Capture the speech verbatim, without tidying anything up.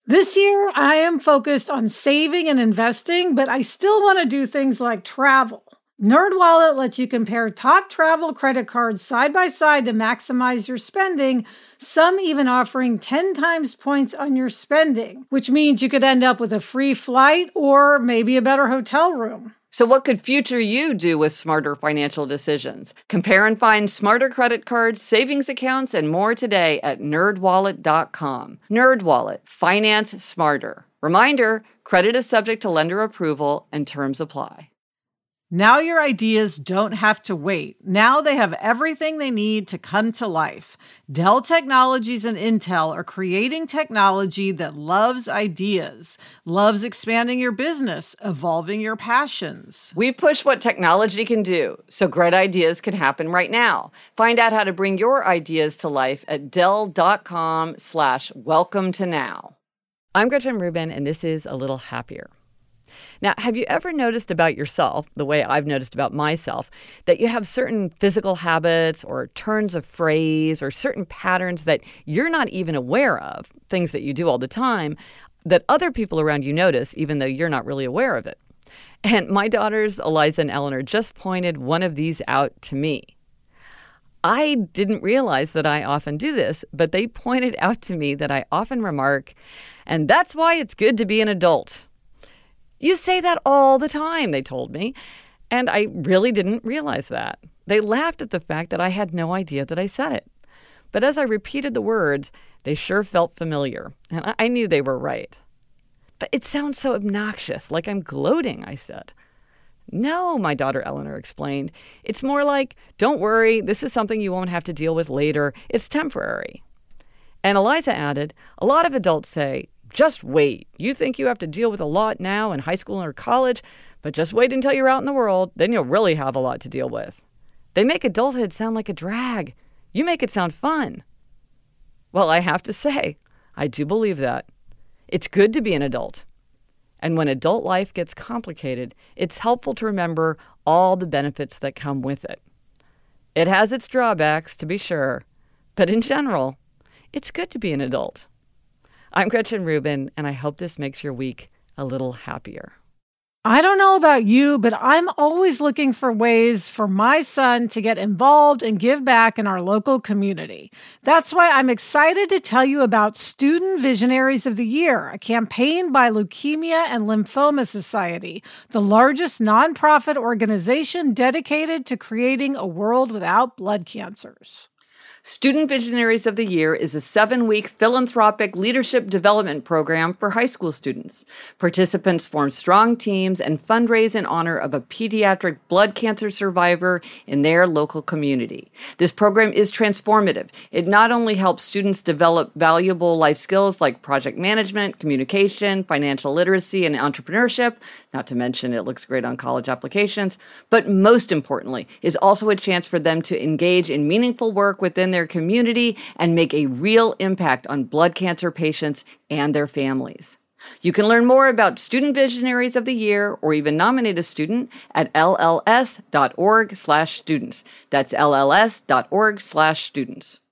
This year, I am focused on saving and investing, but I still want to do things like travel. NerdWallet lets you compare top travel credit cards side by side to maximize your spending, some even offering ten times points on your spending, which means you could end up with a free flight or maybe a better hotel room. So what could future you do with smarter financial decisions? Compare and find smarter credit cards, savings accounts, and more today at nerd wallet dot com. NerdWallet. Finance smarter. Reminder, credit is subject to lender approval and terms apply. Now your ideas don't have to wait. Now they have everything they need to come to life. Dell Technologies and Intel are creating technology that loves ideas, loves expanding your business, evolving your passions. We push what technology can do, so great ideas can happen right now. Find out how to bring your ideas to life at dell.com slash welcome to now. I'm Gretchen Rubin, and this is A Little Happier. Now, have you ever noticed about yourself, the way I've noticed about myself, that you have certain physical habits or turns of phrase or certain patterns that you're not even aware of, things that you do all the time, that other people around you notice, even though you're not really aware of it? And my daughters, Eliza and Eleanor, just pointed one of these out to me. I didn't realize that I often do this, but they pointed out to me that I often remark, and that's why it's good to be an adult. You say that all the time, they told me, and I really didn't realize that. They laughed at the fact that I had no idea that I said it. But as I repeated the words, they sure felt familiar, and I knew they were right. But it sounds so obnoxious, like I'm gloating, I said. No, my daughter Eleanor explained. It's more like, don't worry, this is something you won't have to deal with later. It's temporary. And Eliza added, a lot of adults say, just wait. You think you have to deal with a lot now in high school or college, but just wait until you're out in the world. Then you'll really have a lot to deal with. They make adulthood sound like a drag. You make it sound fun. Well, I have to say, I do believe that. It's good to be an adult. And when adult life gets complicated, it's helpful to remember all the benefits that come with it. It has its drawbacks, to be sure, but in general, it's good to be an adult. I'm Gretchen Rubin, and I hope this makes your week a little happier. I don't know about you, but I'm always looking for ways for my son to get involved and give back in our local community. That's why I'm excited to tell you about Student Visionaries of the Year, a campaign by Leukemia and Lymphoma Society, the largest nonprofit organization dedicated to creating a world without blood cancers. Student Visionaries of the Year is a seven-week philanthropic leadership development program for high school students. Participants form strong teams and fundraise in honor of a pediatric blood cancer survivor in their local community. This program is transformative. It not only helps students develop valuable life skills like project management, communication, financial literacy, and entrepreneurship, not to mention it looks great on college applications, but most importantly, is also a chance for them to engage in meaningful work within their their community and make a real impact on blood cancer patients and their families. You can learn more about Student Visionaries of the Year or even nominate a student at L L S dot org slash students. That's L L S dot org slash students.